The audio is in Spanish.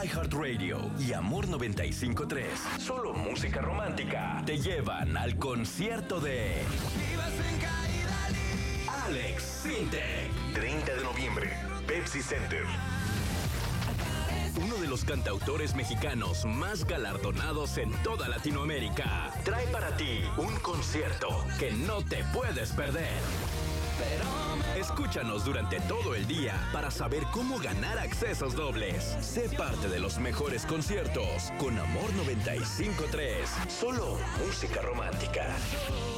iHeartRadio y Amor 95.3, solo música romántica, te llevan al concierto de Alex Sintek. 30 de noviembre, Pepsi Center. Uno de los cantautores mexicanos más galardonados en toda Latinoamérica trae para ti un concierto que no te puedes perder. Escúchanos durante todo el día para saber cómo ganar accesos dobles. Sé parte de los mejores conciertos con Amor 95.3. Solo música romántica.